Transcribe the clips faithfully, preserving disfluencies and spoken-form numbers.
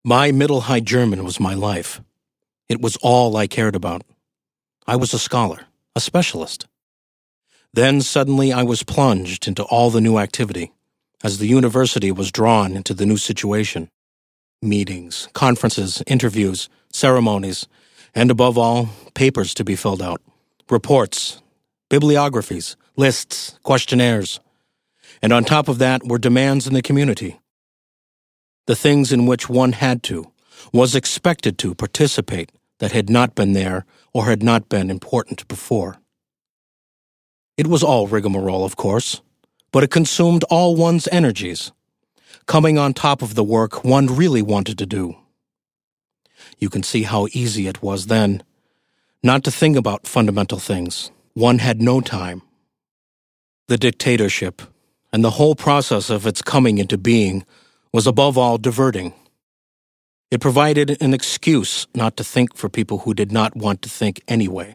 My Middle High German was my life. It was all I cared about. I was a scholar, a specialist. Then suddenly I was plunged into all the new activity, as the university was drawn into the new situation. Meetings, conferences, interviews, ceremonies, and above all, papers to be filled out, reports, bibliographies, lists, questionnaires. And on top of that were demands in the community. The things in which one had to, was expected to participate that had not been there or had not been important before. It was all rigmarole, of course, but it consumed all one's energies, coming on top of the work one really wanted to do. You can see how easy it was then, not to think about fundamental things. One had no time. The dictatorship, and the whole process of its coming into being, was above all diverting. It provided an excuse not to think for people who did not want to think anyway.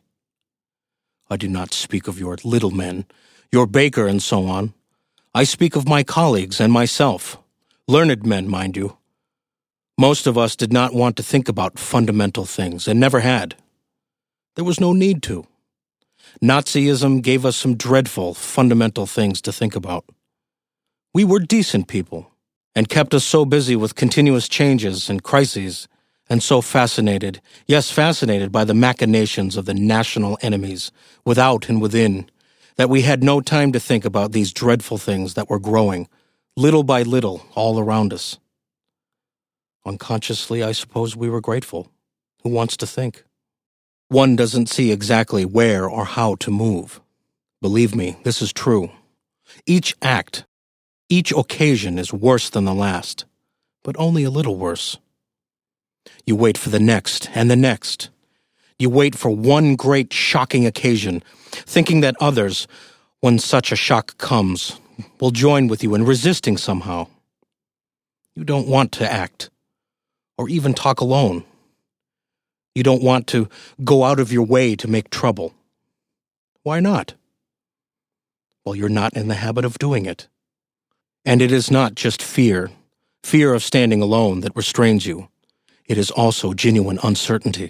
I do not speak of your little men, your baker and so on. I speak of my colleagues and myself, learned men, mind you. Most of us did not want to think about fundamental things, and never had. There was no need to. Nazism gave us some dreadful, fundamental things to think about. We were decent people, and kept us so busy with continuous changes and crises, and so fascinated, yes, fascinated by the machinations of the national enemies, without and within, that we had no time to think about these dreadful things that were growing, little by little, all around us. Unconsciously, I suppose we were grateful. Who wants to think? One doesn't see exactly where or how to move. Believe me, this is true. Each act, each occasion is worse than the last, but only a little worse. You wait for the next and the next. You wait for one great shocking occasion, thinking that others, when such a shock comes, will join with you in resisting somehow. You don't want to act, or even talk alone. You don't want to go out of your way to make trouble. Why not? Well, you're not in the habit of doing it. And it is not just fear, fear of standing alone that restrains you. It is also genuine uncertainty.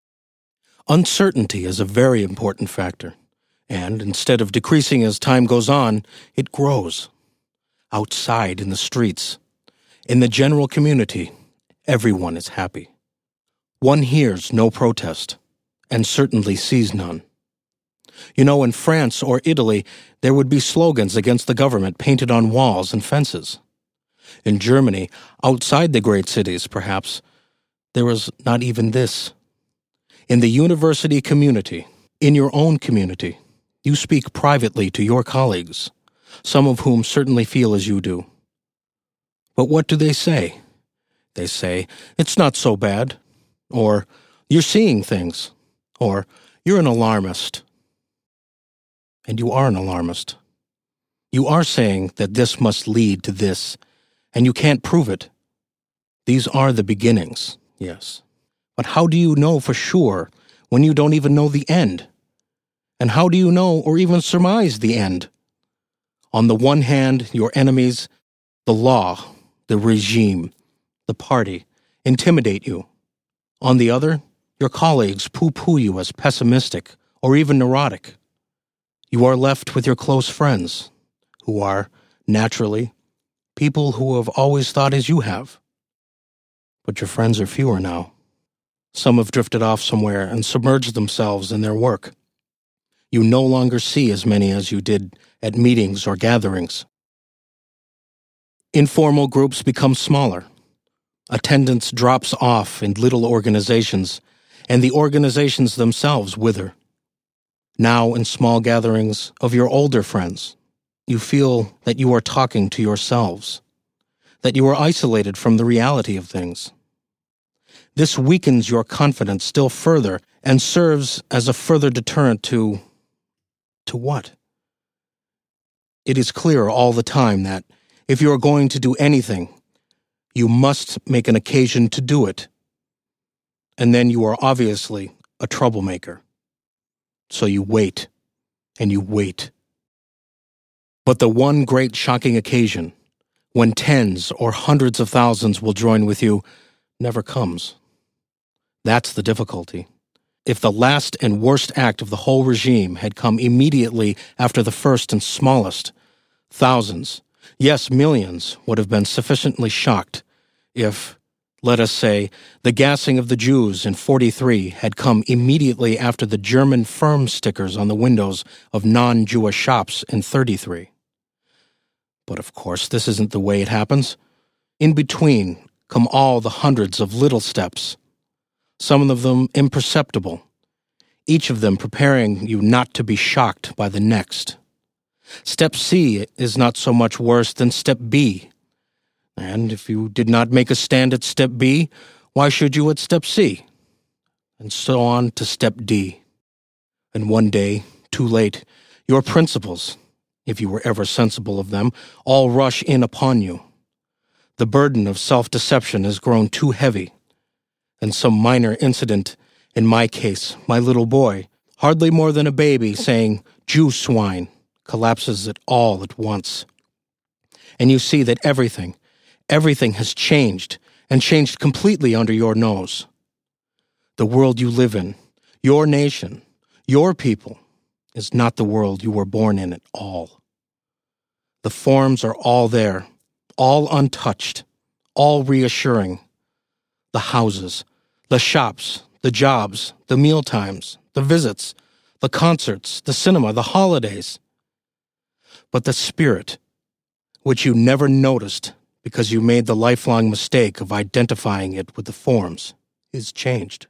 Uncertainty is a very important factor, and instead of decreasing as time goes on, it grows. Outside in the streets, in the general community, everyone is happy. One hears no protest, and certainly sees none. You know, in France or Italy, there would be slogans against the government painted on walls and fences. In Germany, outside the great cities, perhaps, there was not even this. In the university community, in your own community, you speak privately to your colleagues, some of whom certainly feel as you do. But what do they say? They say, "It's not so bad," or "You're seeing things," or "You're an alarmist." And you are an alarmist. You are saying that this must lead to this, and you can't prove it. These are the beginnings, yes. But how do you know for sure when you don't even know the end? And how do you know or even surmise the end? On the one hand, your enemies, the law, the regime, the party, intimidate you. On the other, your colleagues pooh-pooh you as pessimistic or even neurotic. You are left with your close friends, who are, naturally, people who have always thought as you have. But your friends are fewer now. Some have drifted off somewhere and submerged themselves in their work. You no longer see as many as you did at meetings or gatherings. Informal groups become smaller. Attendance drops off in little organizations, and the organizations themselves wither. Now, in small gatherings of your older friends, you feel that you are talking to yourselves, that you are isolated from the reality of things. This weakens your confidence still further and serves as a further deterrent to... to what? It is clear all the time that, if you are going to do anything, you must make an occasion to do it. And then you are obviously a troublemaker. So you wait, and you wait. But the one great shocking occasion, when tens or hundreds of thousands will join with you, never comes. That's the difficulty. If the last and worst act of the whole regime had come immediately after the first and smallest, thousands, yes, millions, would have been sufficiently shocked if, let us say, the gassing of the Jews in forty-three had come immediately after the German firm stickers on the windows of non-Jewish shops in thirty-three. But of course, this isn't the way it happens. In between come all the hundreds of little steps, some of them imperceptible, each of them preparing you not to be shocked by the next. Step C is not so much worse than Step B. And if you did not make a stand at Step B, why should you at Step C? And so on to Step D. And one day, too late, your principles, if you were ever sensible of them, all rush in upon you. The burden of self-deception has grown too heavy, and some minor incident, in my case, my little boy, hardly more than a baby, saying, "Jew swine," collapses it all at once. And you see that everything, everything has changed, and changed completely under your nose. The world you live in, your nation, your people, is not the world you were born in at all. The forms are all there, all untouched, all reassuring. The houses, the shops, the jobs, the mealtimes, the visits, the concerts, the cinema, the holidays. But the spirit, which you never noticed because you made the lifelong mistake of identifying it with the forms, is changed.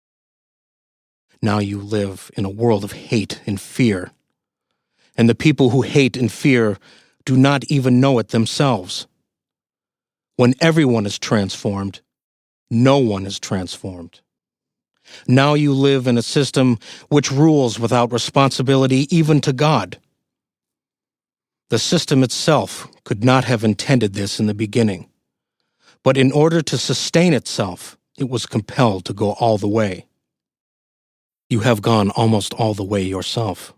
Now you live in a world of hate and fear, and the people who hate and fear do not even know it themselves. When everyone is transformed, no one is transformed. Now you live in a system which rules without responsibility even to God. The system itself could not have intended this in the beginning, but in order to sustain itself, it was compelled to go all the way. You have gone almost all the way yourself.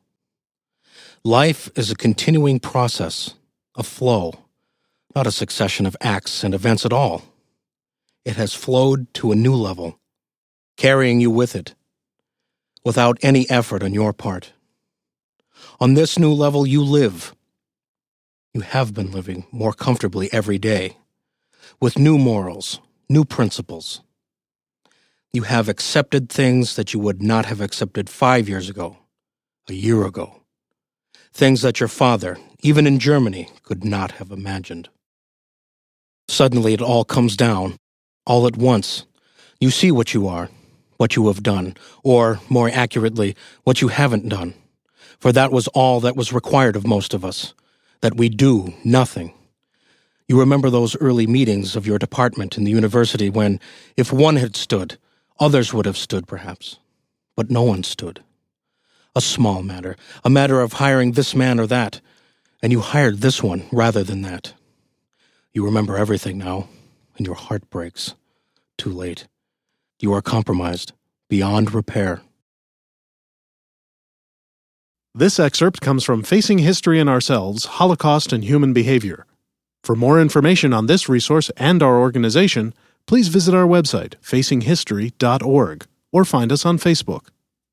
Life is a continuing process, a flow, not a succession of acts and events at all. It has flowed to a new level, carrying you with it, without any effort on your part. On this new level you live. You have been living more comfortably every day, with new morals, new principles. You have accepted things that you would not have accepted five years ago, a year ago, things that your father, even in Germany, could not have imagined. Suddenly it all comes down, all at once. You see what you are, what you have done, or, more accurately, what you haven't done, for that was all that was required of most of us, that we do nothing. You remember those early meetings of your department in the university when, if one had stood, others would have stood perhaps, but no one stood. A small matter, a matter of hiring this man or that, and you hired this one rather than that. You remember everything now, and your heart breaks. Too late. You are compromised, beyond repair. This excerpt comes from Facing History and Ourselves, Holocaust and Human Behavior. For more information on this resource and our organization, please visit our website, facing history dot org, or find us on Facebook.